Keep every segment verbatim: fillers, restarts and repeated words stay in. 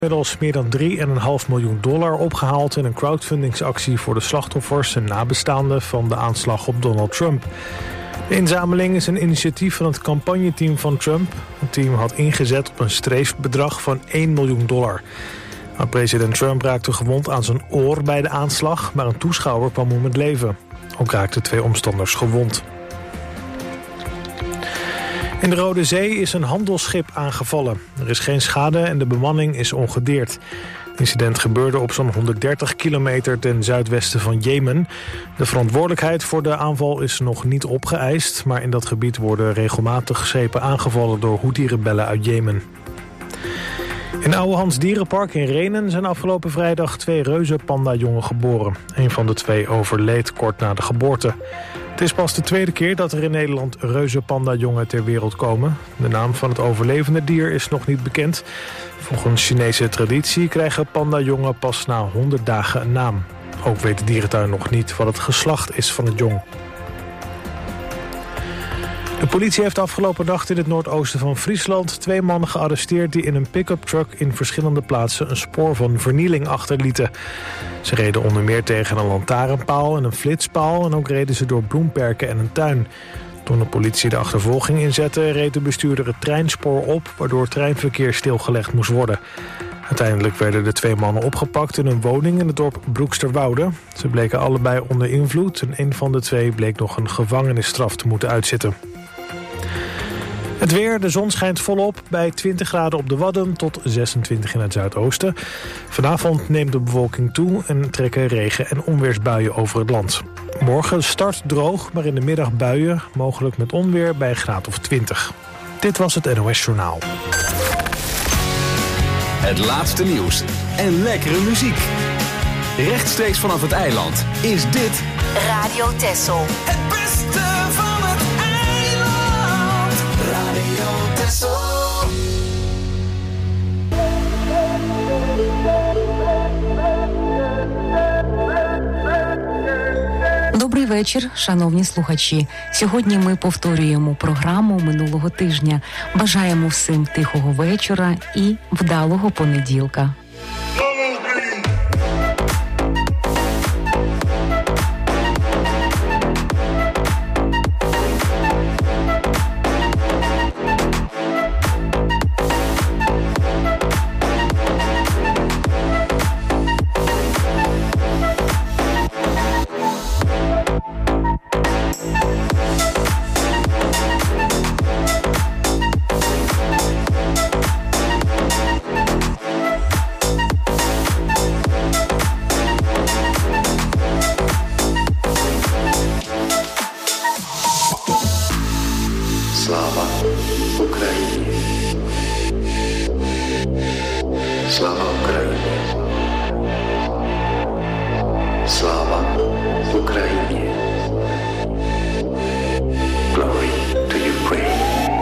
Inmiddels meer dan drie komma vijf miljoen dollar opgehaald in een crowdfundingsactie voor de slachtoffers en nabestaanden van de aanslag op Donald Trump. De inzameling is een initiatief van het campagneteam van Trump. Het team had ingezet op een streefbedrag van één miljoen dollar. Maar president Trump raakte gewond aan zijn oor bij de aanslag, maar een toeschouwer kwam om het leven. Ook raakten twee omstanders gewond. In de Rode Zee is een handelsschip aangevallen. Er is geen schade en de bemanning is ongedeerd. Het incident gebeurde op zo'n honderddertig kilometer ten zuidwesten van Jemen. De verantwoordelijkheid voor de aanval is nog niet opgeëist, maar in dat gebied worden regelmatig schepen aangevallen door Houthi-rebellen uit Jemen. In Ouwehands Dierenpark in Rhenen zijn afgelopen vrijdag twee reuzenpandajongen geboren. Een van de twee overleed kort na de geboorte. Het is pas de tweede keer dat er in Nederland reuzenpandajongen ter wereld komen. De naam van het overlevende dier is nog niet bekend. Volgens Chinese traditie krijgen pandajongen pas na honderd dagen een naam. Ook weet de dierentuin nog niet wat het geslacht is van het jong. De politie heeft afgelopen nacht in het noordoosten van Friesland twee mannen gearresteerd die in een pick-up truck in verschillende plaatsen een spoor van vernieling achterlieten. Ze reden onder meer tegen een lantaarnpaal en een flitspaal en ook reden ze door bloemperken en een tuin. Toen de politie de achtervolging inzette, reed de bestuurder het treinspoor op, waardoor het treinverkeer stilgelegd moest worden. Uiteindelijk werden de twee mannen opgepakt in een woning in het dorp Broeksterwoude. Ze bleken allebei onder invloed en een van de twee bleek nog een gevangenisstraf te moeten uitzitten. Het weer, de zon schijnt volop bij twintig graden op de Wadden tot zesentwintig in het zuidoosten. Vanavond neemt de bewolking toe en trekken regen- en onweersbuien over het land. Morgen start droog, maar in de middag buien, mogelijk met onweer bij een graad of twintig. Dit was het N O S Journaal. Het laatste nieuws en lekkere muziek. Rechtstreeks vanaf het eiland is dit Radio Texel. Het beste van het eiland. Radio Texel. Добрий вечір, шановні слухачі. Сьогодні ми повторюємо програму минулого тижня. Бажаємо всім тихого вечора і вдалого понеділка. Слава Україні! Слава Україні! Слава Україні! Glory to Ukraine!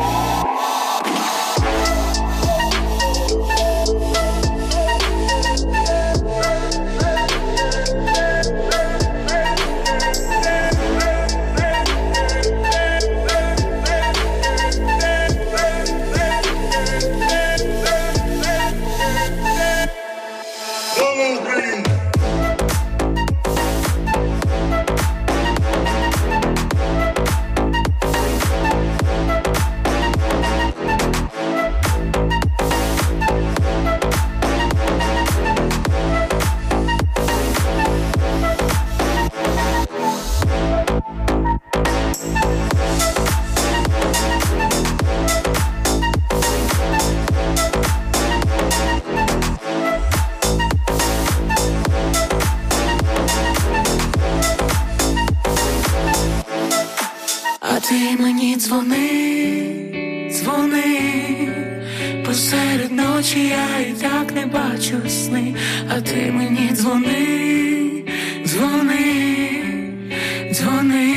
Ти мені дзвони, дзвони, посеред ночі я і так не бачу сни, а ти мені дзвони, дзвони, дзвони.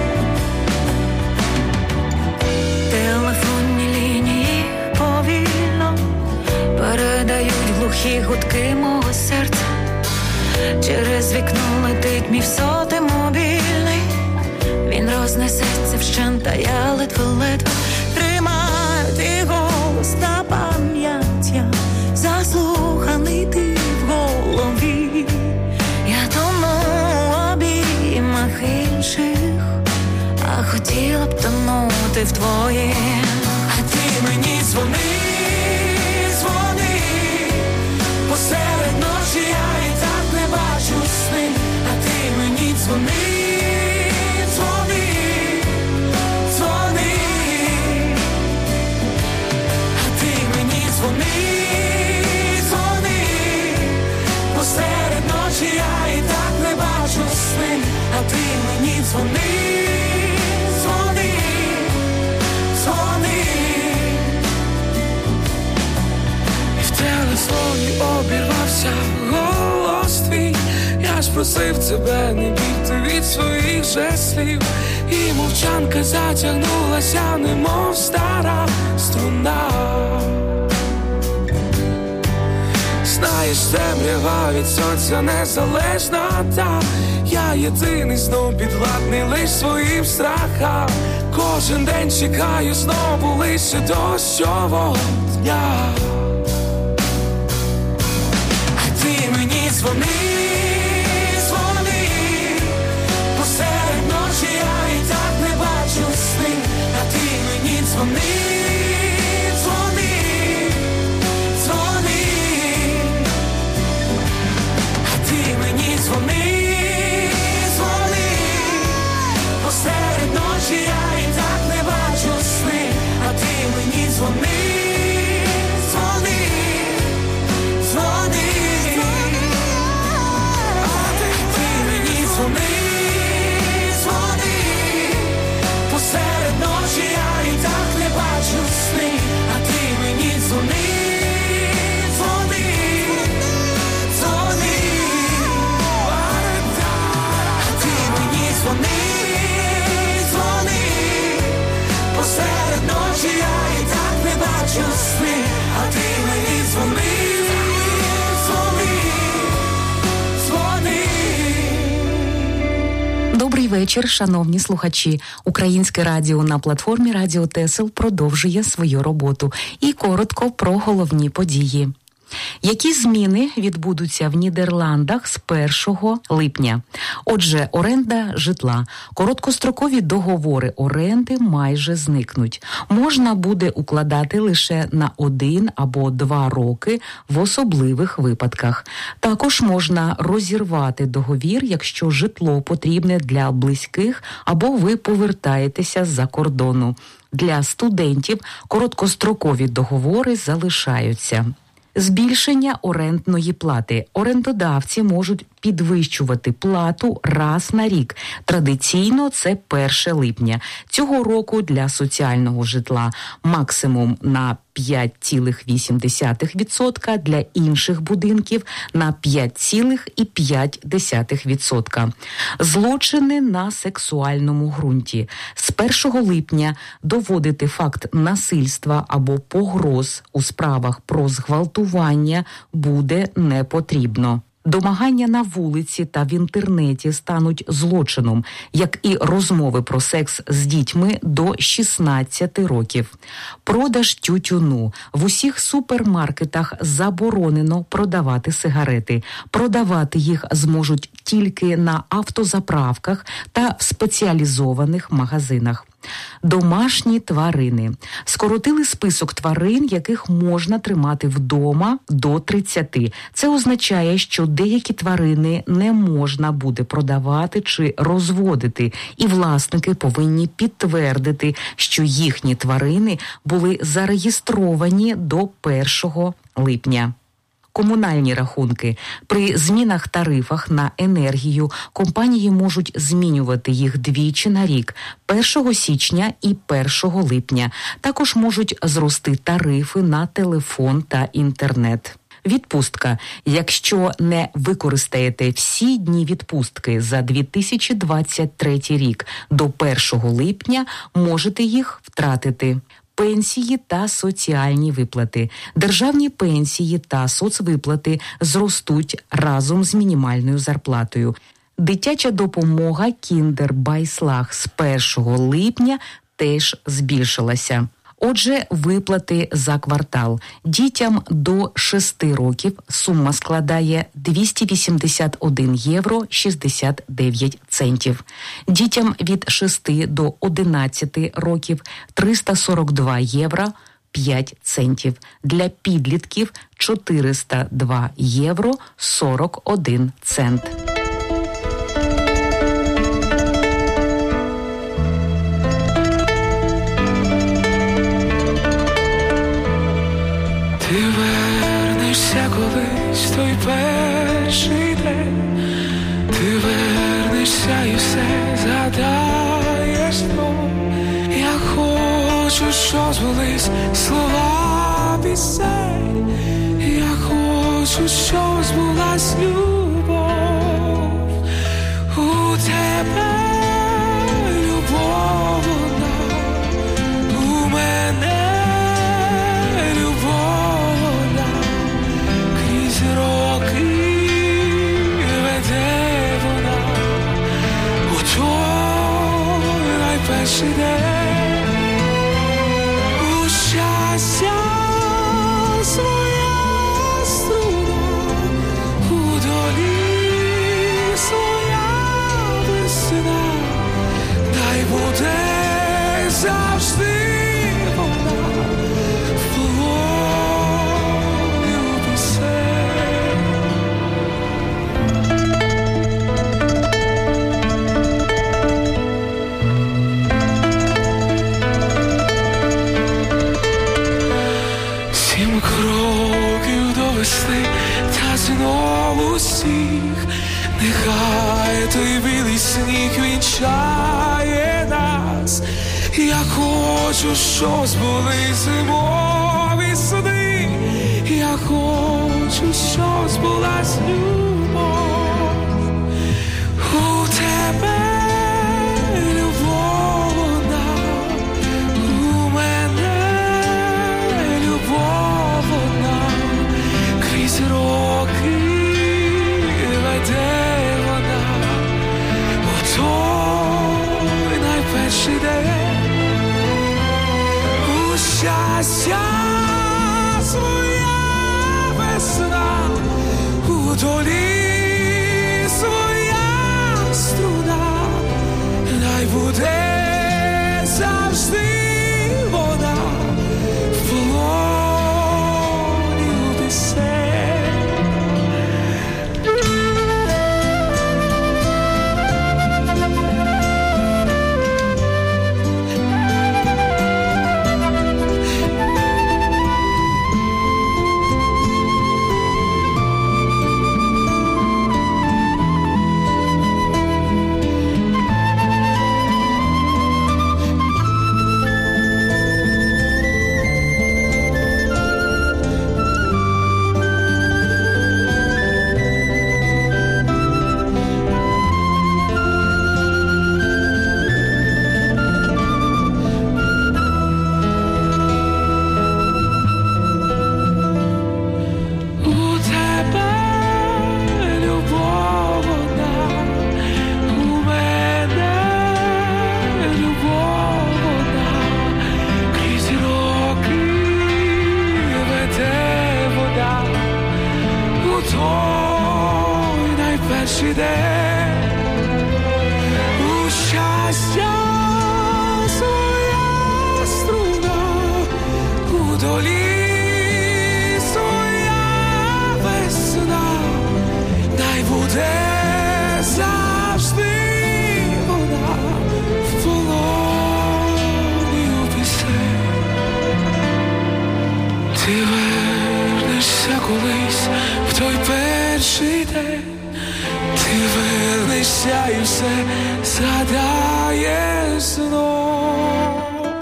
Телефонні лінії повільні, глухі гудки мого серця. Через вікно летить мій сотий мобільний. Він рознесеться вщент, та я ледве-ледве тримаю твій голос та пам'ять. Я заслуханий ти в голові. Я тону в обіймах інших, а хотіла б тонути в твоїх. А ти мені дзвони, дзвони, посеред ночі я і так не бачу сни. А ти мені дзвони, дзвони, дзвони. А ти мені дзвони, дзвони, посеред ночі я і так не бачу сни. А ти мені дзвони, дзвони, дзвони. І в телефоні обірвався голос твій. Я ж просив тебе не бігти від своїх же слів. І мовчанка затягнулася, немов стара струна. Знаєш, темрява від сонця незалежна, та я єдиний знов підвладний лиш своїм страхам. Кожен день чекаю знову лише дощового дня. А ти мені дзвони, дзвони, посеред ночі я і так не бачу сни. А ти мені дзвони, дзвони, дзвони. А ти мені дзвони, дзвони, посеред ночі я і так не бачу сни. А ти мені дзвони, дзвони, дзвони. А ти мені дзвони, дзвони, посеред ночі я і так не бачу сни. А ти мені дзвони, дзвони, дзвони. А ти мені дзвони, дзвони, посеред ночі я і так не бачу сни. А ти мені дзвони, дзвони, дзвони. Добрий вечір, шановні слухачі. Українське радіо на платформі Радіо Тесел продовжує свою роботу. І коротко про головні події. Які зміни відбудуться в Нідерландах з першого липня? Отже, оренда житла. Короткострокові договори оренди майже зникнуть. Можна буде укладати лише на один або два роки в особливих випадках. Також можна розірвати договір, якщо житло потрібне для близьких або ви повертаєтеся з-за кордону. Для студентів короткострокові договори залишаються. Збільшення орендної плати. Орендодавці можуть підвищувати плату раз на рік. Традиційно це першого липня. Цього року для соціального житла максимум на п'ять цілих вісім десятих відсотка, для інших будинків на п'ять цілих п'ять десятих відсотка. Злочини на сексуальному ґрунті. З першого липня доводити факт насильства або погроз у справах про зґвалтування буде не потрібно. Домагання на вулиці та в інтернеті стануть злочином, як і розмови про секс з дітьми до шістнадцяти років. Продаж тютюну. В усіх супермаркетах заборонено продавати сигарети. Продавати їх зможуть тільки на автозаправках та в спеціалізованих магазинах. Домашні тварини. Скоротили список тварин, яких можна тримати вдома до тридцяти. Це означає, що деякі тварини не можна буде продавати чи розводити, і власники повинні підтвердити, що їхні тварини були зареєстровані до першого липня. Комунальні рахунки. При змінах тарифах на енергію компанії можуть змінювати їх двічі на рік – першого січня і першого липня. Також можуть зрости тарифи на телефон та інтернет. Відпустка. Якщо не використаєте всі дні відпустки за дві тисячі двадцять третій рік до першого липня, можете їх втратити. пенсії та соціальні виплати. Державні пенсії та соцвиплати зростуть разом з мінімальною зарплатою. Дитяча допомога Кіндер-Байслах з першого липня теж збільшилася. Отже, виплати за квартал. Дітям до шести років сума складає двісті вісімдесят один євро шістдесят дев'ять центів. Дітям від шести до одинадцяти років триста сорок два євро п'ять центів. Для підлітків чотириста два євро сорок один цент. Ти вернешся колись той перший день, ти вернешся і все згадаєш знов. Я хочу, щоб збулись слова пісень, я хочу, щоб збулась любов. У тебе любов одна, у мене перший день. У щастя своя струна, у долі своя весна, дай буде завжди вона в полоні пісень. Кроків до весни та знову сніг, нехай той білий сніг вінчає нас. Я хочу, щоб збулись зимові сни, я хочу, щоб збулась любов. У тебе любов одна, у мене любов одна, крізь роки веде вона у той найперший день. У щастя своя весна, у долі своя струна, дай буде завжди вона в полоні. Колись в той перший день ти вернешся і все згадаєш знов.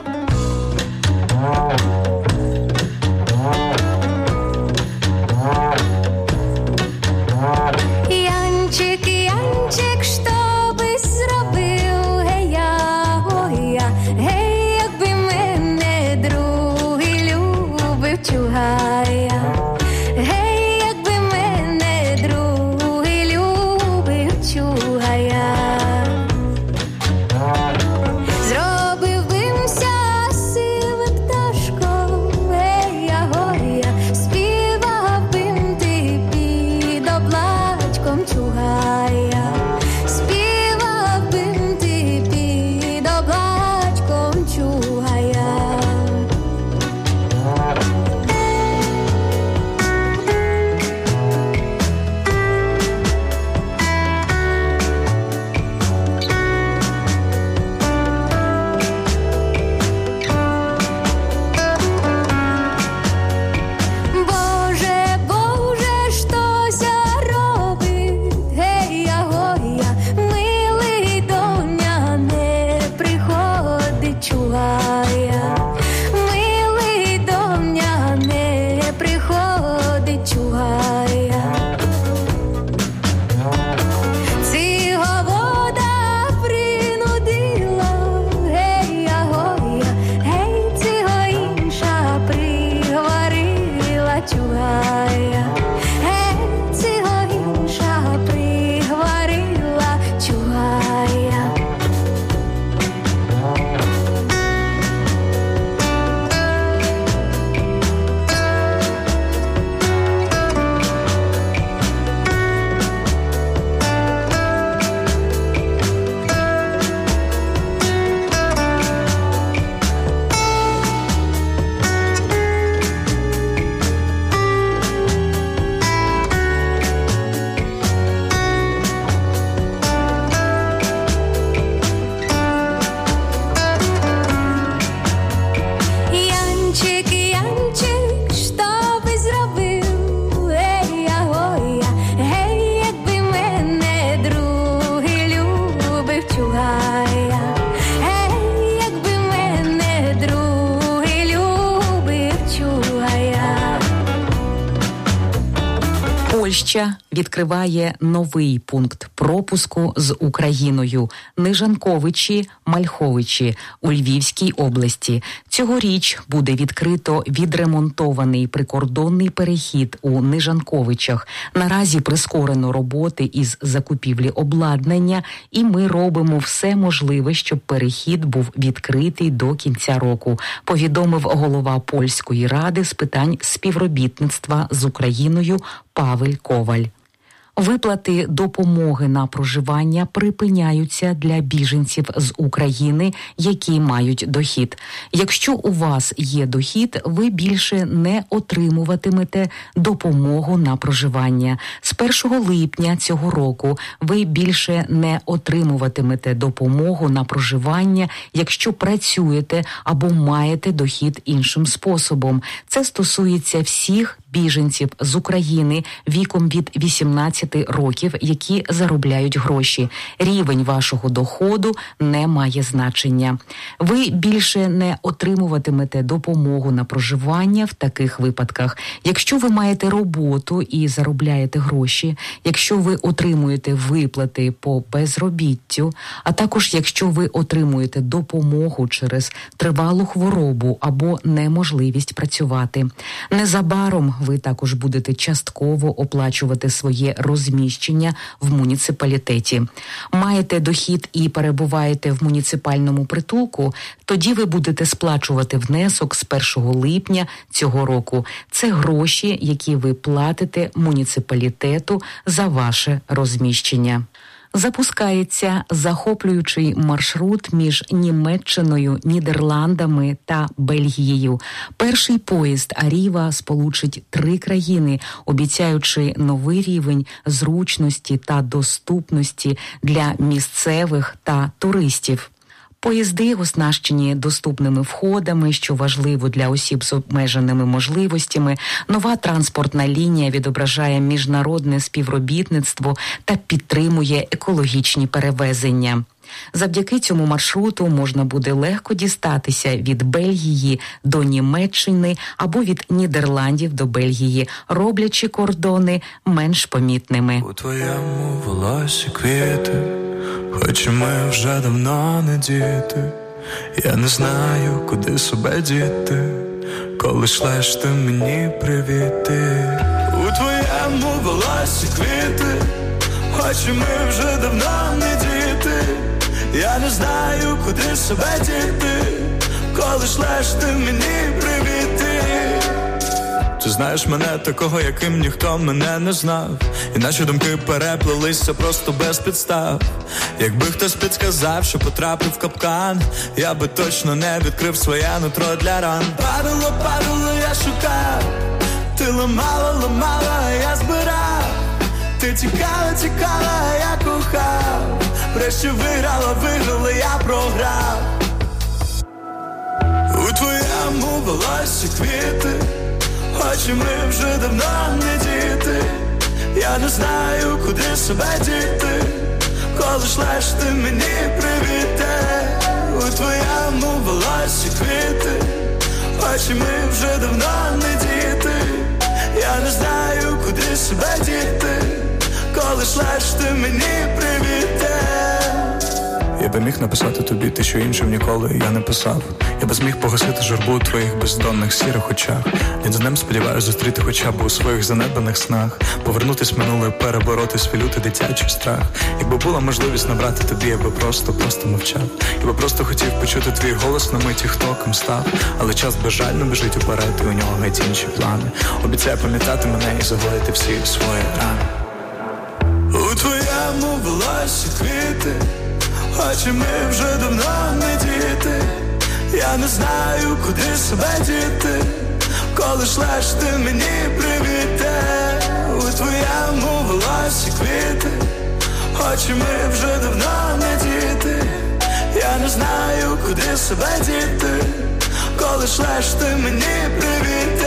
Янчик, Янчик, що би зробив? Гей, я, ой, я, гей, якби мене друг Польща відкриває новий пункт пропуску з Україною – Нижанковичі-Мальховичі у Львівській області. Цьогоріч буде відкрито відремонтований прикордонний перехід у Нижанковичах. Наразі прискорено роботи із закупівлі обладнання, і ми робимо все можливе, щоб перехід був відкритий до кінця року, повідомив голова Польської ради з питань співробітництва з Україною Павел Коваль. Виплати допомоги на проживання припиняються для біженців з України, які мають дохід. Якщо у вас є дохід, ви більше не отримуватимете допомогу на проживання. З першого липня цього року ви більше не отримуватимете допомогу на проживання, якщо працюєте або маєте дохід іншим способом. Це стосується всіх біженців з України віком від вісімнадцяти років, які заробляють гроші. Рівень вашого доходу не має значення. Ви більше не отримуватимете допомогу на проживання в таких випадках. Якщо ви маєте роботу і заробляєте гроші, якщо ви отримуєте виплати по безробіттю, а також якщо ви отримуєте допомогу через тривалу хворобу або неможливість працювати. Незабаром ви також будете частково оплачувати своє розміщення в муніципалітеті. Маєте дохід і перебуваєте в муніципальному притулку, тоді ви будете сплачувати внесок з першого липня цього року. Це гроші, які ви платите муніципалітету за ваше розміщення. Запускається захоплюючий маршрут між Німеччиною, Нідерландами та Бельгією. Перший поїзд Аріва сполучить три країни, обіцяючи новий рівень зручності та доступності для місцевих та туристів. Поїзди оснащені доступними входами, що важливо для осіб з обмеженими можливостями. Нова транспортна лінія відображає міжнародне співробітництво та підтримує екологічні перевезення. Завдяки цьому маршруту можна буде легко дістатися від Бельгії до Німеччини або від Нідерландів до Бельгії, роблячи кордони менш помітними. У твоєму волосі квіти, хоч ми вже давно не діти. Я не знаю, куди себе діти, коли шлеш ти мені привіти. У твоєму волосі квіти, хоч ми вже давно не діти. Я не знаю, куди себе діти, коли шлеш ти мені привіти. Ти знаєш мене такого, яким ніхто мене не знав, і наші думки переплелися просто без підстав. Якби хтось підсказав, що потрапив в капкан, я би точно не відкрив своє нутро для ран. Падало, падало, я шукав, ти ламала, ламала, я збирав. Ти тікала, тікала, я кохав. Врешті виграла, виграла, я програв. У твоєму волосі квіти, хоч і ми вже давно не діти. Я не знаю, куди себе діти, коли шлеш ти мені привіти. У твоєму волосі квіти, хоч і ми вже давно не діти. Я не знаю, куди себе діти, коли шлеш ти мені привіти. Я би міг написати тобі те, що іншим ніколи я не писав. Я би зміг погасити журбу у твоїх бездонних сірих очах. День за днем сподіваюсь зустріти хоча б у своїх занедбаних снах. Повернутись в минуле, перебороти свій лютий дитячий страх. Якби була можливість набрати тобі, я би просто, просто мовчав. Я би просто хотів почути твій голос на миті, хто ким став. Але час безжально біжить уперед, і у нього геть інші плани. Обіцяю пам'ятати мене і загоїти всі свої рани. У твоєму волосі квіти, хоч і ми вже давно не діти. Я не знаю, куди себе діти, коли шлеш ти мені привіти. У твоєму волосі квіти, хоч і ми вже давно не діти. Я не знаю, куди себе діти, коли шлеш ти мені привіти.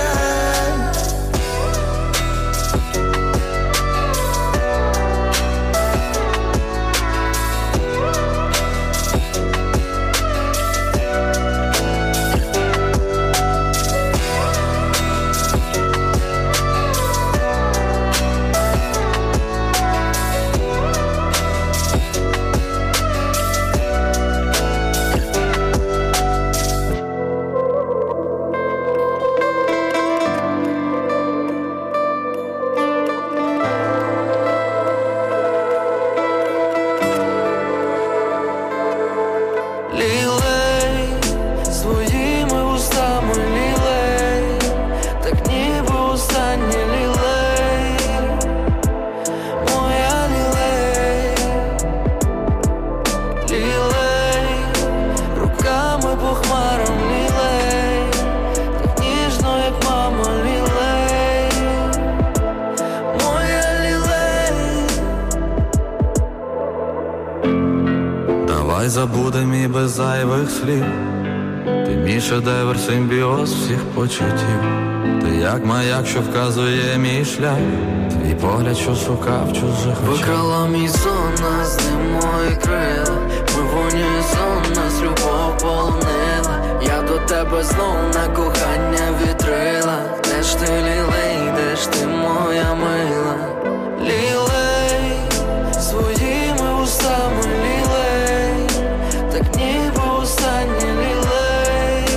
Давай забудем і без зайвих слів. Ти мій шедевр, симбіоз всіх почуттів. Ти як маяк, що вказує мій шлях. Твій погляд, що шукав чужих очах. Викрала мій сон, нас не мої крила. Ми в унісон, нас любов полонила. Я до тебе знов на кохання вітрила. Де ж ти, лілей, де ж ти, моя мила? Лілей, своїми устами, лілей, так ніби останнє, лілей,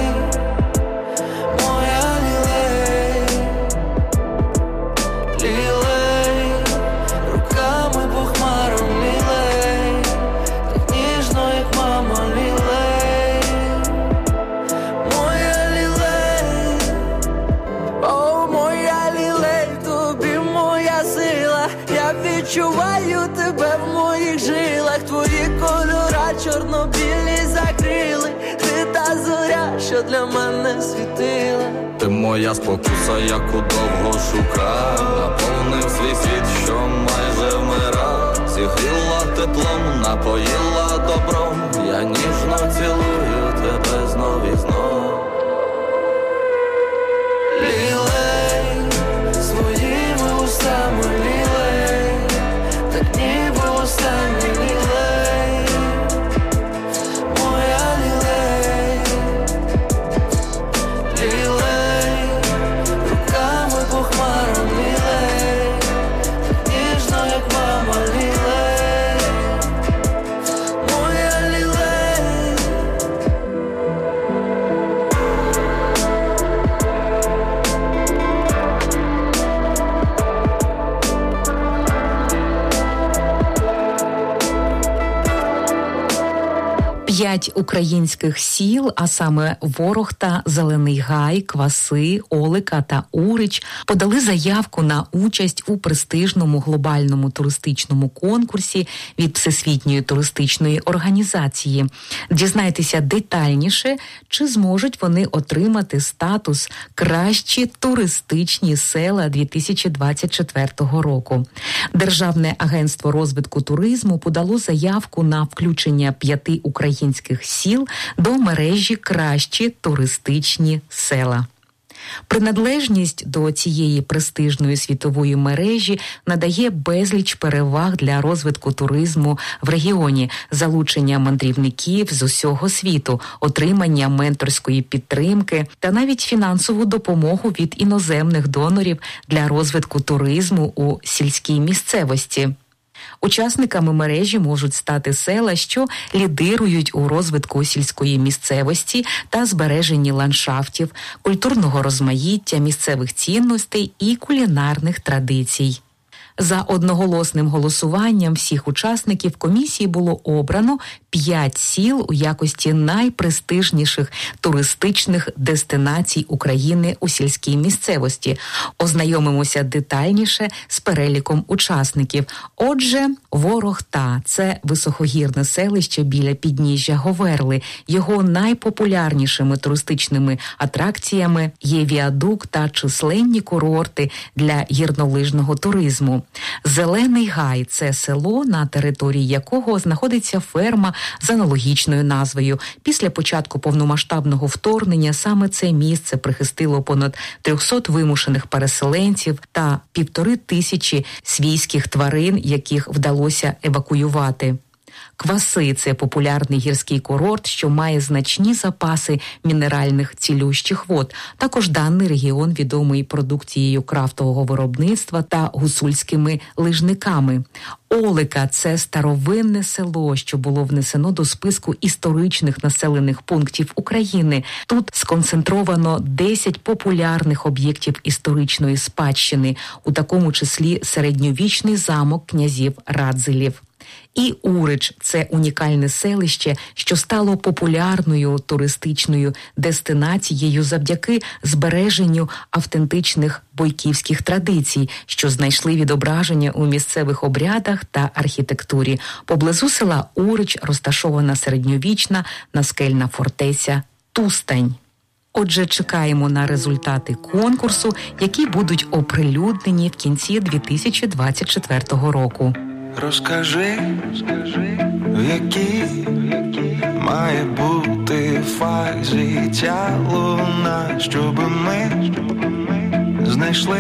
моя лілей, лілей, руками по хмарам, лілей, так ніжно, як мама, лілей, моя лілей, о, моя лілей, тобі моя сила, я відчуваю тебе в моїх жилах, твої кольора чорно-білі закрили, ти та зоря, що для мене світила. Ти моя спокуса, яку довго шукав, наповнив свій світ, що майже вмирав. Зігріла теплом, напоїла добром, я ніжно цілую тебе знов і знов. Лілей, своїми устами, лілей, так ніби останнє, лілей, моя лілей, лілей, руками по хмарам, лілей, так ніжно, як мама, лілей, моя лілей. П'ять українських сіл, а саме Ворохта, Зелений Гай, Кваси, Олика та Урич, подали заявку на участь у престижному глобальному туристичному конкурсі від Всесвітньої туристичної організації. Дізнайтеся детальніше, чи зможуть вони отримати статус «Кращі туристичні села» дві тисячі двадцять четвертого року. Державне агентство розвитку туризму подало заявку на включення п'яти українських сіл до мережі «Кращі туристичні села». Приналежність до цієї престижної світової мережі надає безліч переваг для розвитку туризму в регіоні, залучення мандрівників з усього світу, отримання менторської підтримки та навіть фінансову допомогу від іноземних донорів для розвитку туризму у сільській місцевості. Учасниками мережі можуть стати села, що лідирують у розвитку сільської місцевості та збереженні ландшафтів, культурного розмаїття, місцевих цінностей і кулінарних традицій. За одноголосним голосуванням всіх учасників комісії було обрано п'ять сіл у якості найпрестижніших туристичних дестинацій України у сільській місцевості. Ознайомимося детальніше з переліком учасників. Отже, Ворохта – це високогірне селище біля підніжжя Говерли. Його найпопулярнішими туристичними атракціями є віадук та численні курорти для гірнолижного туризму. Зелений Гай – це село, на території якого знаходиться ферма з аналогічною назвою. Після початку повномасштабного вторгнення саме це місце прихистило понад трьохсот вимушених переселенців та півтори тисячі свійських тварин, яких вдалося евакуювати. Кваси – це популярний гірський курорт, що має значні запаси мінеральних цілющих вод. Також даний регіон відомий продукцією крафтового виробництва та гуцульськими лижниками. Олика – це старовинне село, що було внесено до списку історичних населених пунктів України. Тут сконцентровано десять популярних об'єктів історичної спадщини, у такому числі середньовічний замок князів Радзилів. І Урич – це унікальне селище, що стало популярною туристичною дестинацією завдяки збереженню автентичних бойківських традицій, що знайшли відображення у місцевих обрядах та архітектурі. Поблизу села Урич розташована середньовічна наскельна фортеця Тустань. Отже, чекаємо на результати конкурсу, які будуть оприлюднені в кінці дві тисячі двадцять четвертого року. Розкажи, в якій має бути фазі ця луна, щоби ми знайшли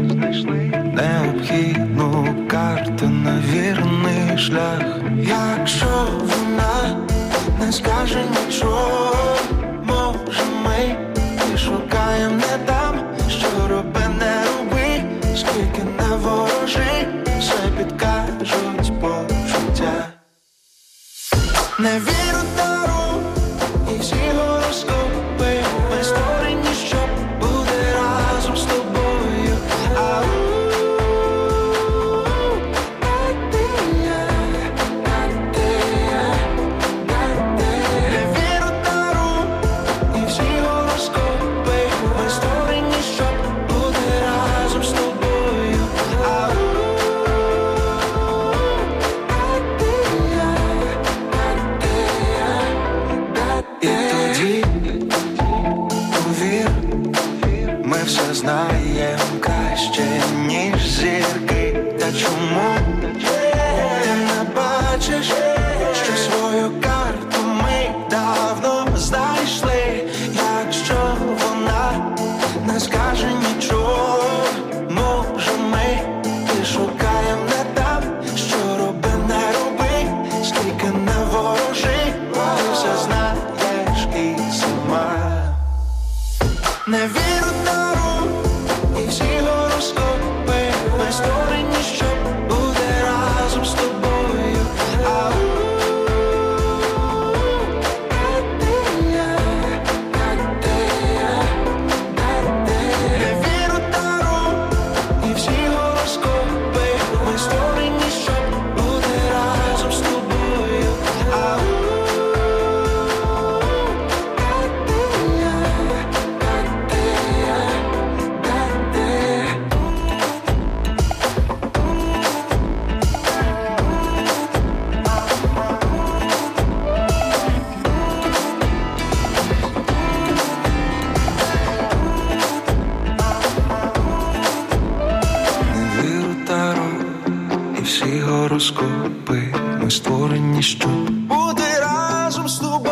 необхідну карту на вірний шлях. Якщо вона не скаже нічого, може ми і шукаємо не там, що роби, не роби, скільки не ворожи, все підкажуть почуття. Не віру дару і всі гороскопи, ми створені, щоб бути разом з тобою. Ау. Знаєм краще, ніж зірки. Та чому ти не бачиш, що свою карту ми давно знайшли? Якщо вона не скаже нічого, може ми і шукаємо не там, що роби, не роби, скільки не ворожи, ти все знаєш і сама. Не вірю дару і всі гороскопи, ми створені, щоб бути разом з тобою. Ау. Не вірю дару і всі гороскопи, ми створені, щоб бути разом з тобою. Ау. Гороскопи, ми створені, щоб бути разом з тобою.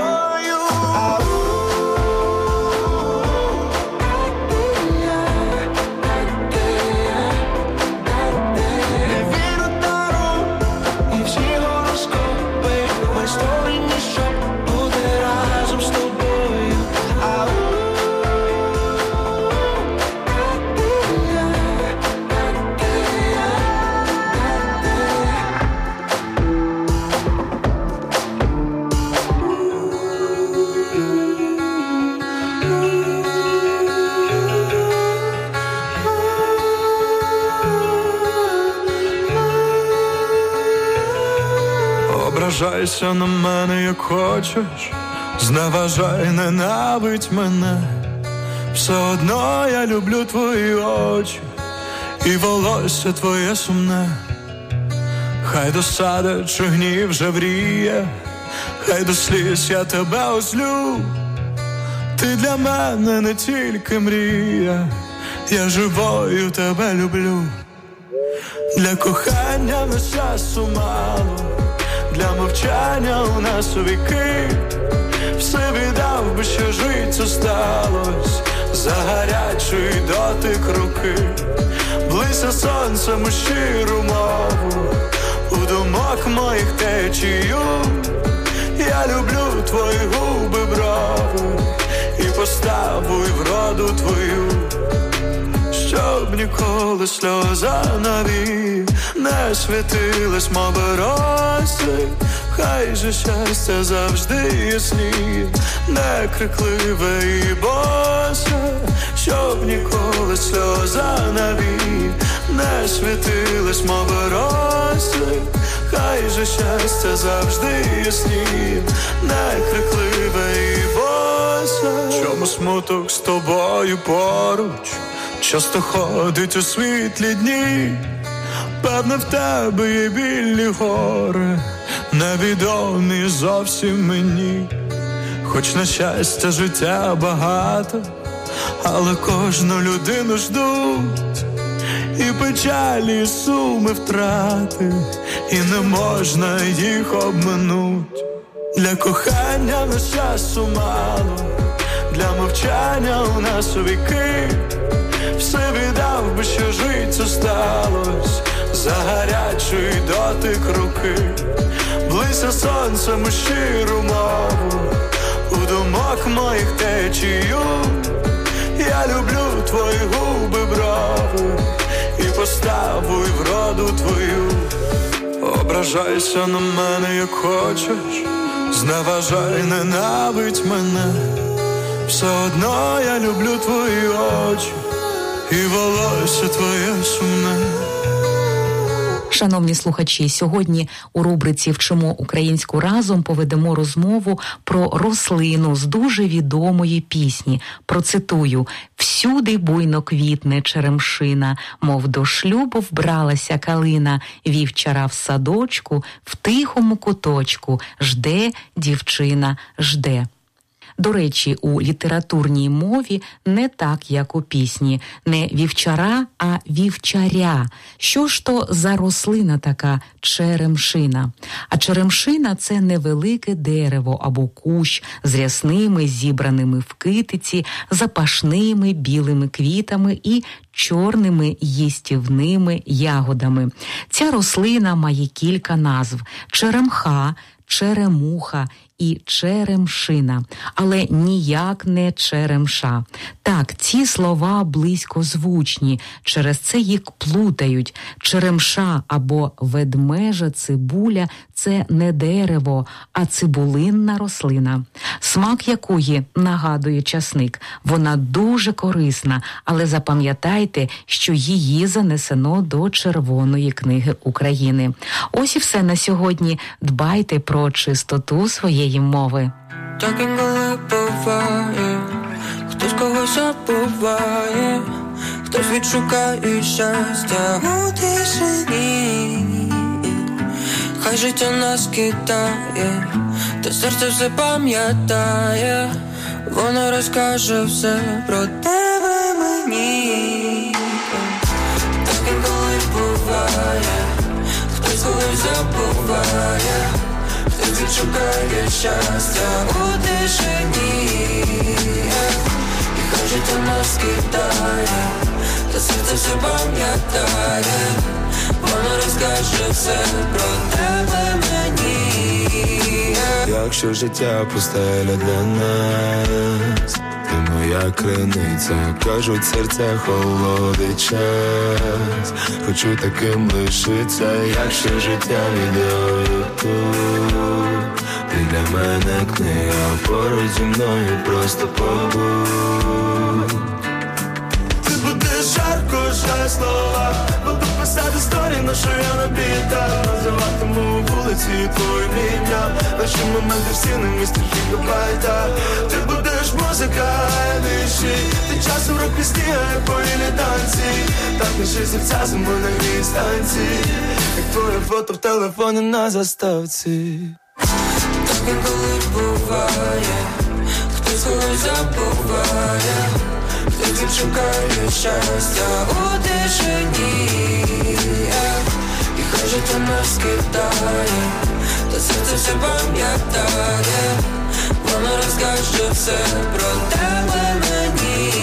Не вірю дару і всі гороскопи, ми створені, щоб бути разом з тобою. Ображайся на мене, як хочеш, зневажай, ненавидь мене. Все одно я люблю твої очі і волосся твоє сумне. Хай досада чи гнів жевріє, хай до сліз я тебе озлю. Ти для мене не тільки мрія, я живою тебе люблю. Для кохання на часу мало, для мовчання у нас віки. Все віддав би, що життя сталось, за гарячий дотик руки. Близько сонцем у щиру мову, у думок моїх течію. Я люблю твої губи, брови і поставу, і вроду твою. Щоб ніколи сльоза навік не світилась, мов роси. Хай же щастя завжди ясніє, не крикливе і босе. Щоб ніколи сльоза навік не світилась, мов роси. Хай же щастя завжди ясніє, не крикливе і босе. Чому смуток з тобою поруч часто ходить у світлі дні? Певне, в тебе є білі гори, невідомі зовсім мені. Хоч на щастя життя багато, але кожну людину ждуть. і печалі, і суми, втрати, і не можна їх обминуть. Для кохання на часу мало, для мовчання у нас у віки. Все віддав би, що жить осталось, за гарячий дотик руки. Блися сонцем у щиру мову, у думок моїх течію. Я люблю твої губи, брови, і поставу, і вроду твою. Ображайся на мене, як хочеш, зневажай, ненавидь мене. Все одно я люблю твої очі і волосся твоє сумне. Шановні слухачі, сьогодні у рубриці «Вчимо українську разом» поведемо розмову про рослину з дуже відомої пісні. Процитую: «Всюди буйно квітне черемшина, мов до шлюбу вбралася калина, вівчара в садочку, в тихому куточку, жде дівчина, жде». До речі, у літературній мові не так, як у пісні. Не вівчара, а вівчаря. Що ж то за рослина така черемшина? А черемшина – це невелике дерево або кущ з рясними, зібраними в китиці, запашними білими квітами і чорними їстівними ягодами. Ця рослина має кілька назв – черемха, черемуха і черемшина, але ніяк не черемша. Так, ці слова близькозвучні, через це їх плутають. Черемша або ведмежа цибуля – це не дерево, а цибулинна рослина, смак якої нагадує часник. Вона дуже корисна, але запам'ятайте, що її занесено до Червоної книги України. Ось і все на сьогодні. Дбайте про чистоту своєї мови. Так інколи буває, хтось когось забуває, хтось відшукає щастя у тишині. Хай життя нас кидає, та серце все пам'ятає, воно розкаже все про тебе мені. Так інколи буває, хтось когось забуває, хтось відшукає щастя у тишині. І хай життя нас кидає, та серце все пам'ятає, воно розкаже все про тебе мені. Якщо життя пустеля для нас, ти моя криниця, кажуть, серце холодить час. Хочу таким лишиться, якщо життя відео тут. Ти для мене книга, поруч зі мною просто побудь. Ти будеш жарко, жаль слова, буду писати історії, на що я набіта. Називатиму вулиці твоїм ім'ям, наші моменти всі на місці хіба байта. Ти будеш музика, вірші, ти часом рок пісні, а я повільні танці. Так наші серця зимою на грій станції, як твоє фото в телефоні на заставці. Так інколи буває, хтось когось забуває, хтось відшукає щастя у тишині. І хай життя нас кидає, та серце все пам'ятає, воно розкаже все про тебе мені.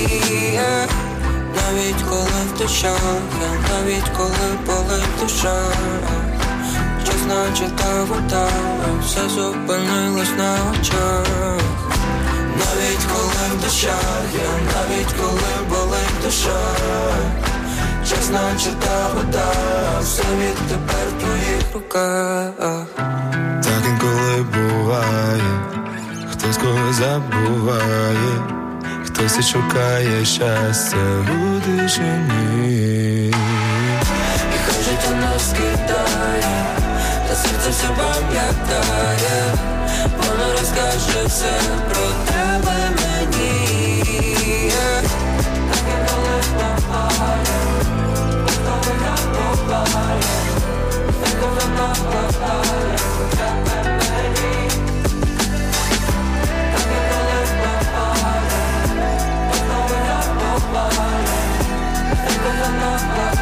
Навіть коли в душах, навіть коли болить душа, час наче та вода, все зупинилось на очах. Навіть коли в душах, навіть коли болить душа, час наче та вода, все відтепер в твоїх руках. Так інколи буває, хтось когось забуває, хтось і шукає щастя у тишині. І хай життя нас кидає, та серце все пам'ятає, воно розкаже все про тебе мені. Так інколи буває, коли я буває, так коли нам буває про тебе мені. Так інколи буває, коли я буває, так коли нам буває.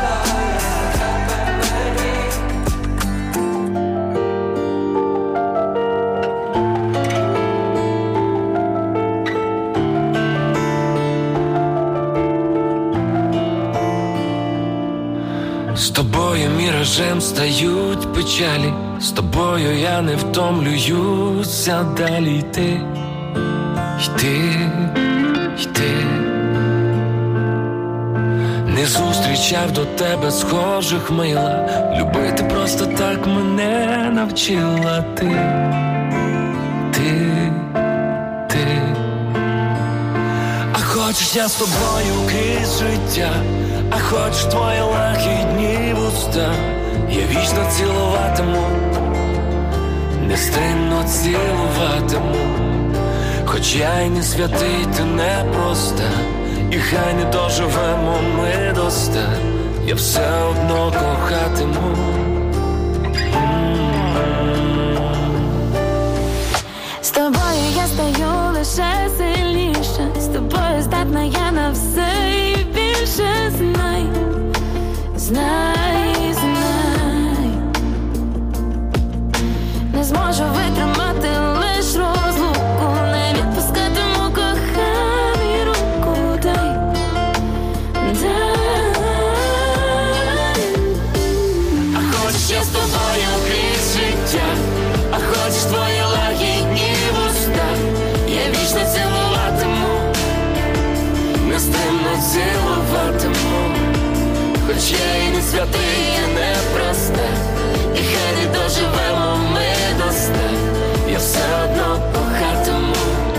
З тобою міражем стають печалі, з тобою я не втомлююся далі йти, йти, йти. Не зустрічав до тебе схожих мила, любити просто так мене навчила ти, ти, ти. А хочеш я з тобою крізь життя, а хочеш твої лагідні вуста, я вічно цілуватиму, нестримно цілуватиму. Хоч я й не святий, ти не проста, і хай не доживемо ми до ста, я все одно кохатиму. З тобою я стаю лише сильніше, з тобою здатна я на все і більше. Знай, знай, знай, не зможу витримати лиш розлуку, не відпускатиму коханий руку. Дай, дай. А хочеш я з тобою крізь життя, а хочеш твої лагідні вуста, я вічно цілуватиму, нестримно цілуватиму. Хоч я і не святий, я не проста, і хай не доживемо ми до ста, я все одно кохатиму.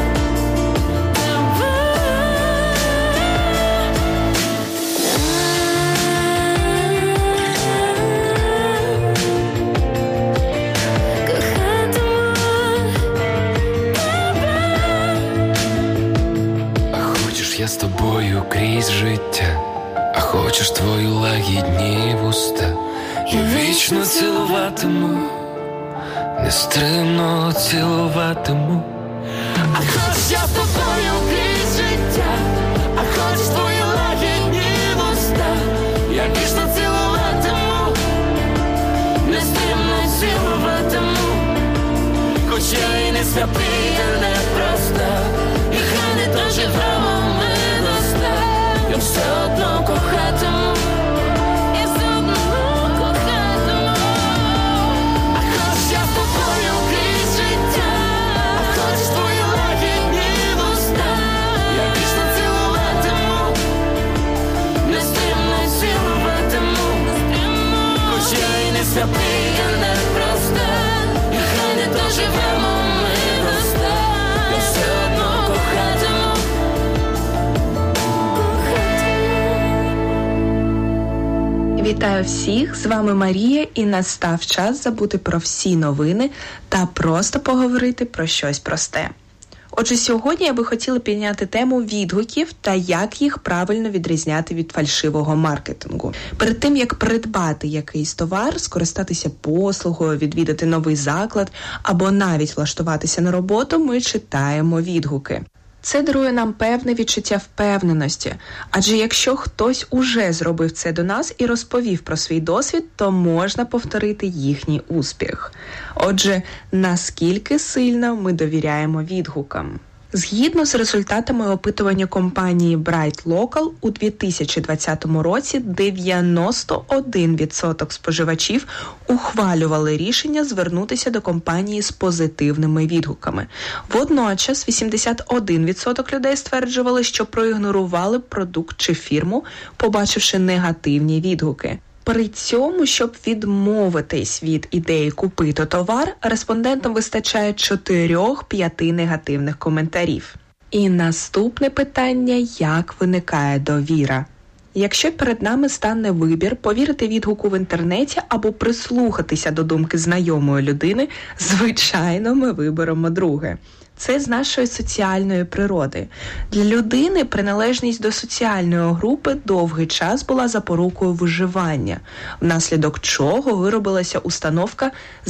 Я з тобою крізь життя, а хочеш твої лагідні вуста, я вічно цілуватиму, нестримно цілуватиму. А хочеш я з тобою крізь життя, а хочеш твої лагідні вуста, я вічно цілуватиму, нестримно цілуватиму. Хоч я і не святий, я не проста, і хай не доживемо ми до ста, я все одно кохатиму, я все одно кохатиму. А хочеш я з тобою крізь життя, а хочеш твої лагідні вуста, я вічно цілуватиму, нестримно цілуватиму. Хоч я і не святий, я не проста, і хай не доживемо ми до ста, я все одно кохатиму. Вітаю всіх, з вами Марія, і настав час забути про всі новини та просто поговорити про щось просте. Отже, сьогодні я би хотіла підняти тему відгуків та як їх правильно відрізняти від фальшивого маркетингу. Перед тим, як придбати якийсь товар, скористатися послугою, відвідати новий заклад або навіть влаштуватися на роботу, ми читаємо відгуки. Це дарує нам певне відчуття впевненості, адже якщо хтось уже зробив це до нас і розповів про свій досвід, то можна повторити їхній успіх. Отже, наскільки сильно ми довіряємо відгукам? Згідно з результатами опитування компанії Bright Local, у дві тисячі двадцятому році дев'яносто один відсоток споживачів ухвалювали рішення звернутися до компанії з позитивними відгуками. Водночас вісімдесят один відсоток людей стверджували, що проігнорували продукт чи фірму, побачивши негативні відгуки. При цьому, щоб відмовитись від ідеї купити товар, респондентам вистачає чотири-п'ять негативних коментарів. І наступне питання – як виникає довіра? Якщо перед нами стане вибір повірити відгуку в інтернеті або прислухатися до думки знайомої людини, звичайно, ми виберемо друге. Це з нашої соціальної природи. Для людини приналежність до соціальної групи довгий час була запорукою виживання, внаслідок чого виробилася установка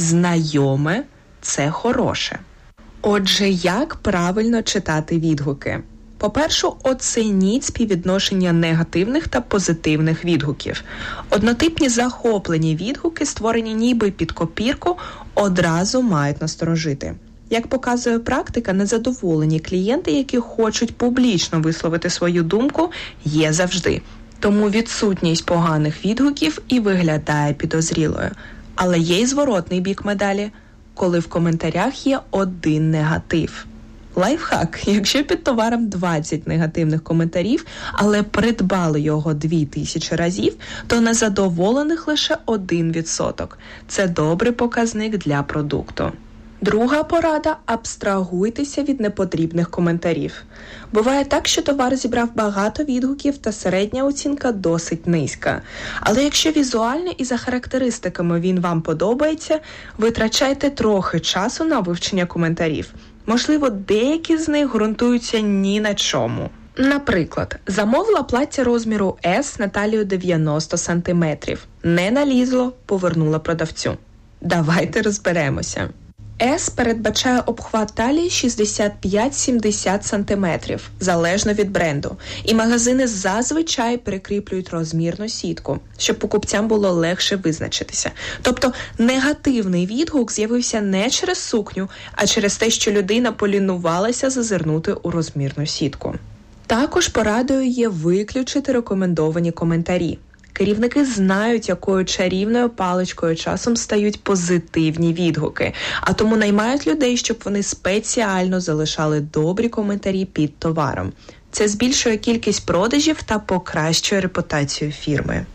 «знайоме – це хороше». Отже, як правильно читати відгуки? По-перше, оцініть співвідношення негативних та позитивних відгуків. Однотипні захоплені відгуки, створені ніби під копірку, одразу мають насторожити. Як показує практика, незадоволені клієнти, які хочуть публічно висловити свою думку, є завжди. Тому відсутність поганих відгуків і виглядає підозрілою. Але є й зворотний бік медалі, коли в коментарях є один негатив. Лайфхак. Якщо під товаром двадцять негативних коментарів, але придбали його дві тисячі разів, то незадоволених лише один відсоток. Це добрий показник для продукту. Друга порада – абстрагуйтеся від непотрібних коментарів. Буває так, що товар зібрав багато відгуків та середня оцінка досить низька. Але якщо візуально і за характеристиками він вам подобається, витрачайте трохи часу на вивчення коментарів. Можливо, деякі з них ґрунтуються ні на чому. Наприклад, замовила плаття розміру С на талію дев'яносто сантиметрів. Не налізло, повернула продавцю. Давайте розберемося. С передбачає обхват талії шістдесят п'ять - сімдесят сантиметрів, залежно від бренду. І магазини зазвичай прикріплюють розмірну сітку, щоб покупцям було легше визначитися. Тобто негативний відгук з'явився не через сукню, а через те, що людина полінувалася зазирнути у розмірну сітку. Також порадою є виключити рекомендовані коментарі. Керівники знають, якою чарівною паличкою часом стають позитивні відгуки, а тому наймають людей, щоб вони спеціально залишали добрі коментарі під товаром. Це збільшує кількість продажів та покращує репутацію фірми.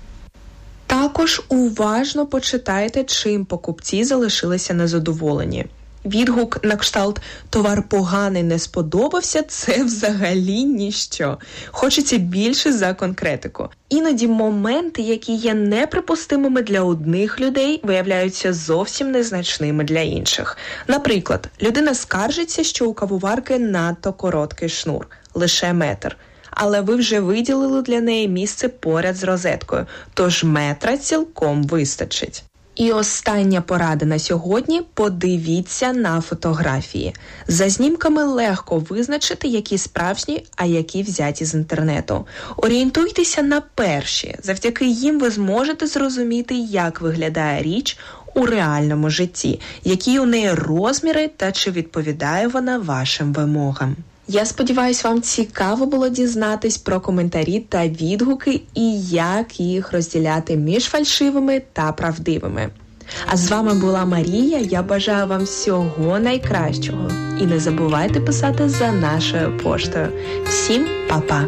Також уважно почитайте, чим покупці залишилися незадоволені. Відгук на кшталт «товар поганий, не сподобався» – це взагалі ніщо. Хочеться більше за конкретику. Іноді моменти, які є неприпустимими для одних людей, виявляються зовсім незначними для інших. Наприклад, людина скаржиться, що у кавоварки надто короткий шнур – лише метр. Але ви вже виділили для неї місце поряд з розеткою, тож метра цілком вистачить. І остання порада на сьогодні – подивіться на фотографії. За знімками легко визначити, які справжні, а які взяті з інтернету. Орієнтуйтеся на перші. Завдяки їм ви зможете зрозуміти, як виглядає річ у реальному житті, які у неї розміри та чи відповідає вона вашим вимогам. Я сподіваюся, вам цікаво було дізнатись про коментарі та відгуки і як їх розділяти між фальшивими та правдивими. А з вами була Марія, я бажаю вам всього найкращого. І не забувайте писати за нашою поштою. Всім па-па!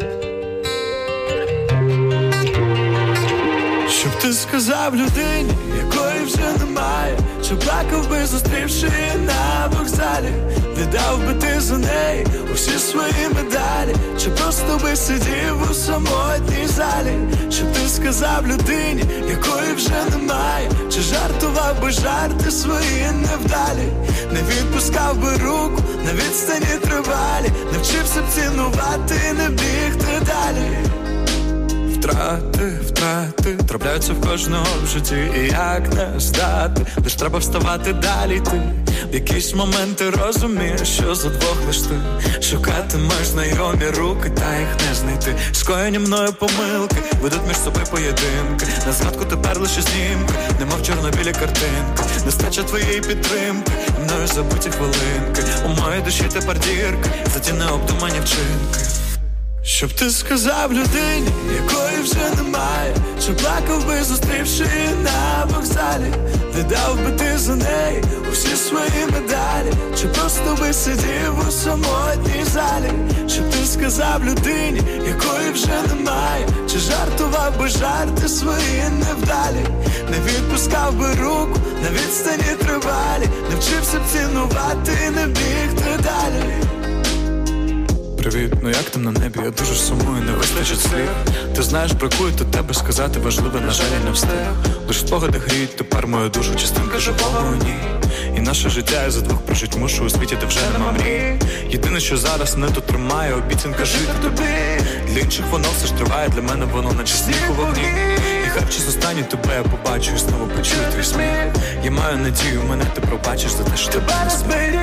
Щоб ти сказав людині, якої вже немає, чи плакав би, зустрівши її на вокзалі, віддав би ти за неї усі свої медалі, чи просто би сидів у самотній залі. Щоб ти сказав людині, якої вже немає, чи жартував би жарти свої невдалі, не відпускав би руку на відстані тривалі, навчився б цінувати і не бігти далі. Втрати, втрати, трапляються в кожного в житті, і як не здати, лиш треба вставати далі йти. В якісь моменти розумієш, що за двох лиш ти шукатимеш знайомі руки, та їх не знайти. Скоєні мною помилки ведуть між собою поєдинки, на згадку тепер лише знімки, немов чорно-білі картинки. Нестача твоєї підтримки, мною забуті хвилинки, у моїй душі тепер дірки, за ті необдумані вчинки. Щоб ти сказав людині, якої вже немає, чи плакав би, зустрівши її на вокзалі, віддав би ти за неї усі свої медалі, чи просто би сидів у самотній залі. Щоб ти сказав людині, якої вже немає, чи жартував би жарти свої невдалі, не відпускав би руку на відстані тривалі, навчився б цінувати і не бігти далі. Привіт, ну як там на небі, я дуже сумую, не вистачить слів. Ти знаєш, бракує до тебе сказати важливе, на жаль, не встиг. Лиш спогади гріють тепер мою душу, частинка живого у ній. І наше життя я за двох прожить мушу у світі, де вже нема мрій. Єдине, що зараз не тут тримає, обіцянка жити тобі. Для інших воно все ж триває, для мене воно наче сніг у вогні. І хай чи зостаннє тебе я побачу і знову почую твій сміх. Я маю надію, мене ти пробачиш за те, що тебе не сміх.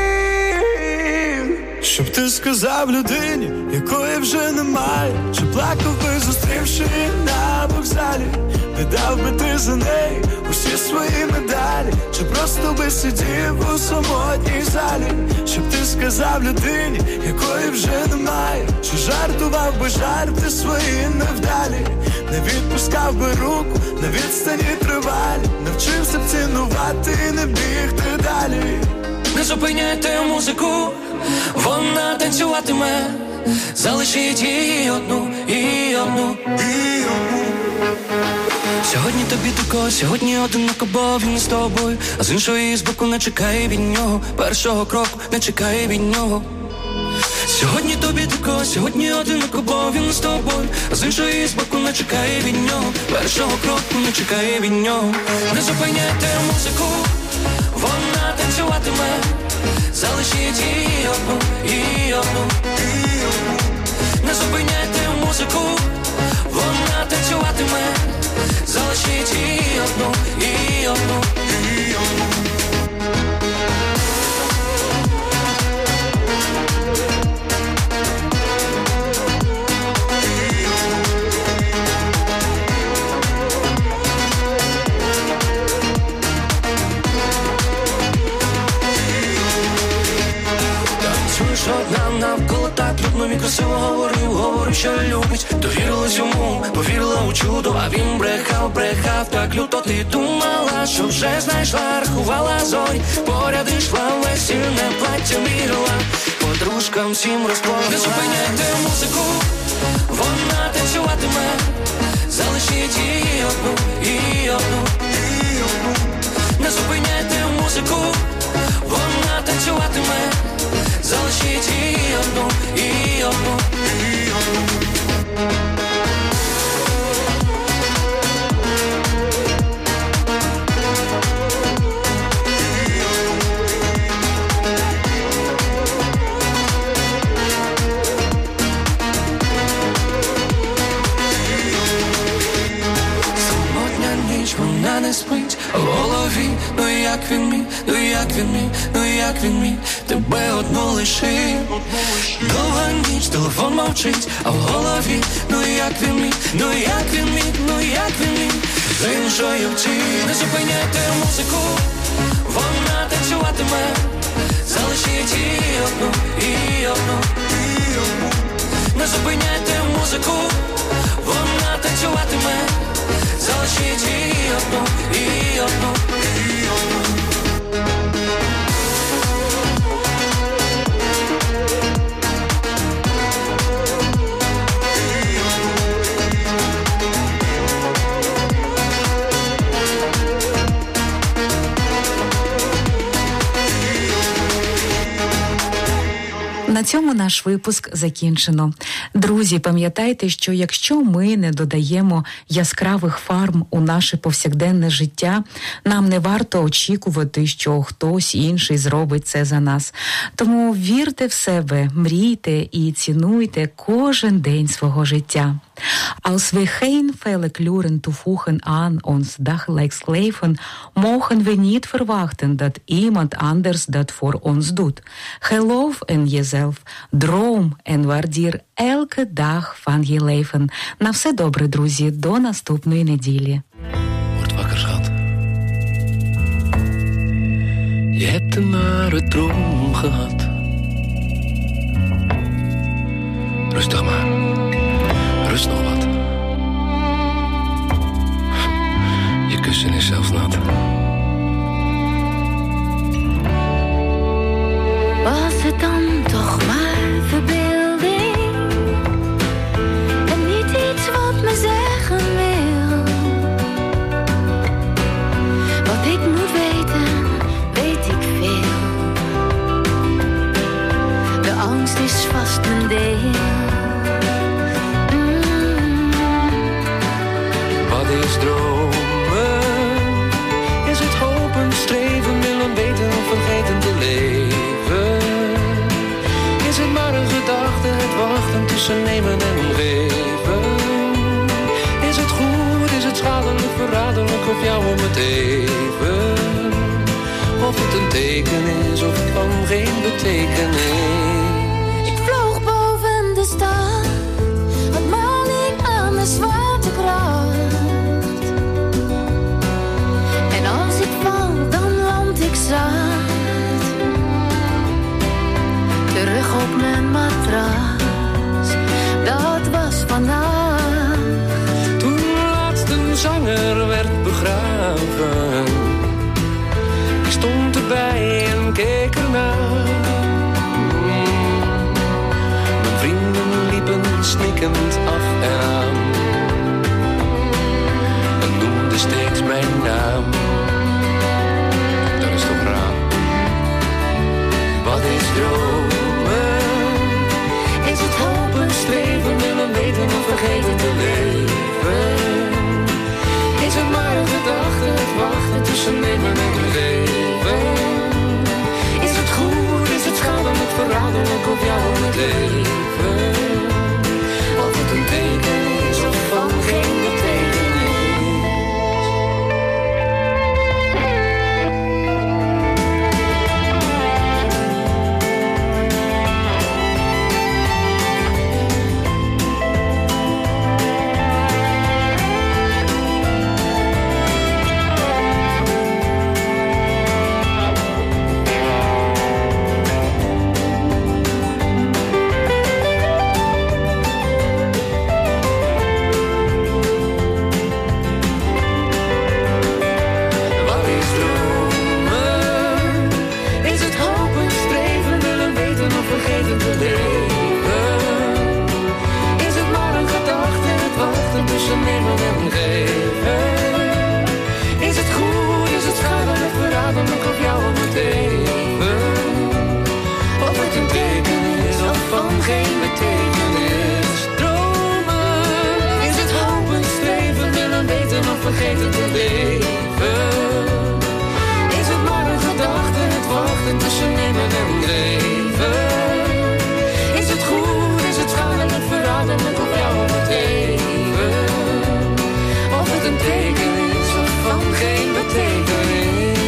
Щоб ти сказав людині, якої вже немає, чи плакав би, зустрівши її на вокзалі, віддав би ти за неї усі всі свої медалі, чи просто би сидів у самотній залі, щоб ти сказав людині, якої вже немає, чи жартував би жарти свої невдалі, не відпускав би руку на відстані тривалі, навчився б цінувати і не бігти далі. Не зупиняйте музику, вона танцюватиме, залишіть її одну, і одну, і одну. Сьогодні тобі тако, сьогодні одиноко, бо він з тобою, а з іншої з боку не чекає від нього, першого кроку не чекає від нього. Сьогодні тобі тако, сьогодні одиноко, бо він з тобою, а з іншої з боку не чекає від нього, першого кроку не чекає від нього. Не зупиняйте музику, вона танцюватиме, залишіть її одну, і одну, і одну. Не зупиняйте музику, вона танцюватиме, залишіть її одну, і одну, і одну. Одна навколо так трудно, він красиво говорив, говорив, що любить. Довірилась йому, повірила у чудо, а він брехав, брехав так люто. Ти думала, що вже знайшла, рахувала зорі, поряд йшла, весільне плаття мірила, подружкам всім розклала. Не зупиняйте музику, вона танцюватиме, залишіть її одну, і одну, і одну. Не зупиняйте музику, вона танцюватиме, залишіть її одну, і одну, і одну. Самотня ніч, вона не спить, в голові, ну як він міг, ну як він міг, ну як він міг тебе одну лишив. Довга ніч, телефон мовчить, а в голові, ну як він міг, ну як він міг, ну як він міг з іншою втік. Не зупиняйте музику, вона танцюватиме, залишіть її одну, і одну, і одну. Не зупиняйте музику, вона танцюватиме, залишіть її одну, і одну, і одну. На цьому наш випуск закінчено. Друзі, пам'ятайте, що якщо ми не додаємо яскравих фарб у наше повсякденне життя, нам не варто очікувати, що хтось інший зробить це за нас. Тому вірте в себе, мрійте і цінуйте кожен день свого життя. Als we geen felle kleuren toevoegen aan ons dagelijks leven, mogen we niet verwachten dat iemand anders dat voor ons doet. Geloof in jezelf, droom en waardeer elke dag van je leven. На все добре, друзі, до наступної неділі. Word wakker, schat. Je hebt een nare droom gehad. Rustig maar. Rust nog wat. Je kussen is zelfs nat. Was het dan toch maar verbeelding en niet iets wat me zeggen wil? Wat ik moet weten, weet ik veel. De angst is vast mijn deel. Wat is dromen? Is het hopen, streven, willen weten, vergeten te leven? Is het maar een gedachte, het wachten tussen nemen en omgeven? Is het goed, is het schadelijk, verraderlijk of jou om het even? Of het een teken is of van geen betekenis? Ik vloog boven de stad, wat maling aan de zwaartekracht. En een zanger werd begraven. Ik stond erbij en keek ernaar. Mijn vrienden liepen snikkend af en aan en noemden steeds mijn naam. Dat is toch raar. Wat is dromen? Is het hopen, streven, willen weten of vergeten te leven? Is het maar een gedachte, het wachten tussen nemen en geven? Is het goed, is het schadelijk, verraderlijk op jou om het leven? Of het een teken is of van geen betekenis? Vergeten te leven. Is het maar een gedachte, het wachten tussen nemen en dreven? Is het goed, is het schadelijk, verraderlijk op jou om het even? Of het een teken is of van geen betekenis?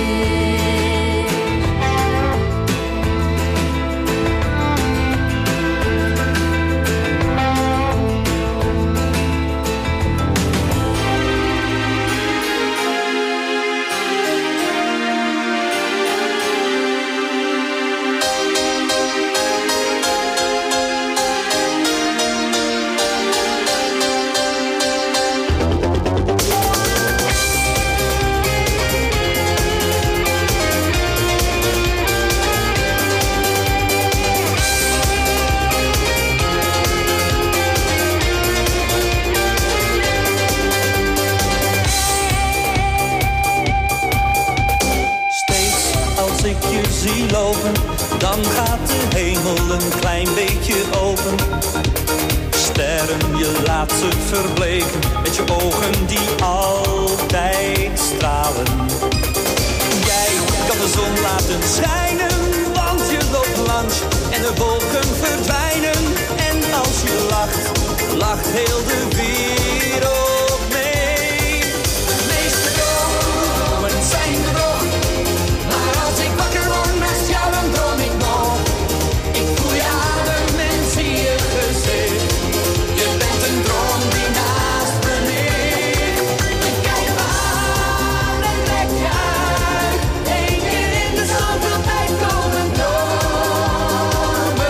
Dan gaat de hemel een klein beetje open. Sterren, je laat ze verbleken met je ogen die altijd stralen. Jij kan de zon laten schijnen, want je loopt langs en de wolken verdwijnen. En als je lacht, lacht heel de wereld mee. De meeste dromen zijn droog, maar als ik wakker word naast jou, dan droom ik nog. Ik voel je adem en zie je gezicht. Je bent een droom die naast me ligt. Ik kijk me aan en leg je uit. Eén keer in de zoveel tijd komen dromen.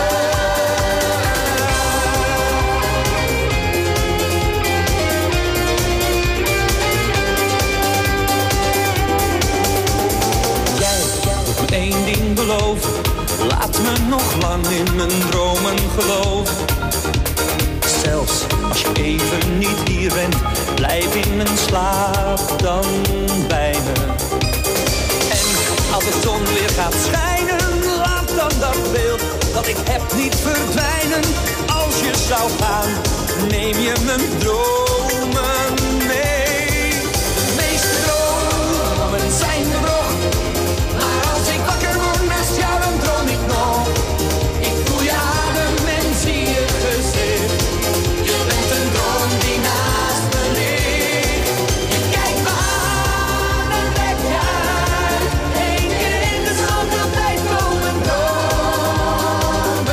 Jij moet me één ding beloven. Laat me nog lang in mijn dromen geloven. Zelfs als je even niet hier bent, blijf in mijn slaap dan bij me. En als de zon weer gaat schijnen, laat dan dat beeld dat ik heb niet verdwijnen. Als je zou gaan, neem je mijn dromen mee. De meeste dromen zijn droog, maar als ik wakker word naast jou, dan droom ik nog. Ik voel je adem en zie je gezicht. Je bent een droom die naast me ligt. Je kijkt me aan en leg je uit. Eén keer in de zoveel tijd komen dromen.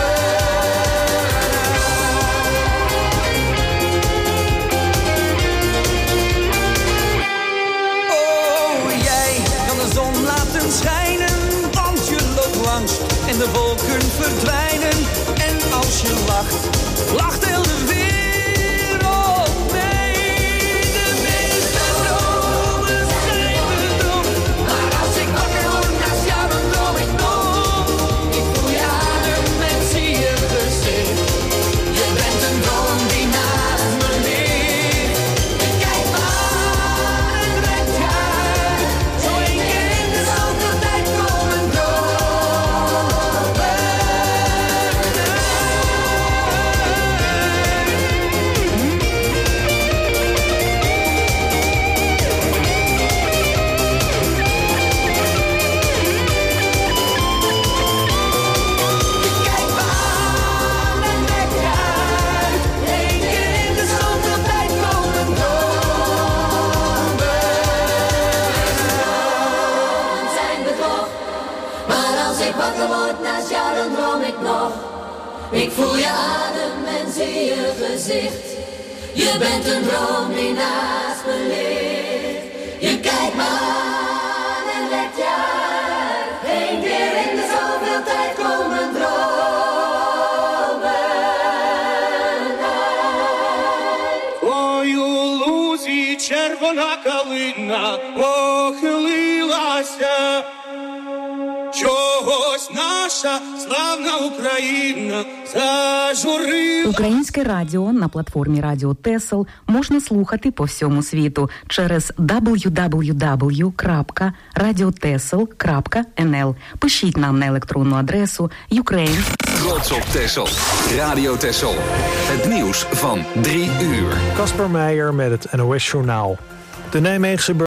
Oh, jij kan de zon laten schijnen, want je loopt langs en de wolken verdwijnen. En als je lacht, lacht heel de wereld mee. De meeste wakker word naast jou, dan droom ik nog. Ik voel je adem en zie je gezicht. Je bent een droom die naast me ligt. Je kijkt me aan en legt je uit. Eén keer in de zoveel tijd komen dromen uit. Ой, у лузі червона калина похилилася. Чогось наша славна Україна зажурила. Українське радіо на платформі Радіо Тесел можна слухати по всьому світу через дабл ю дабл ю дабл ю крапка радіотесел крапка ен ел. Пишіть нам на електронну адресу Ukraine. Trots op Texel. Radio Texel. Het nieuws van drie uur. Kasper Meijer met het N O S Journaal. De Nijmeegse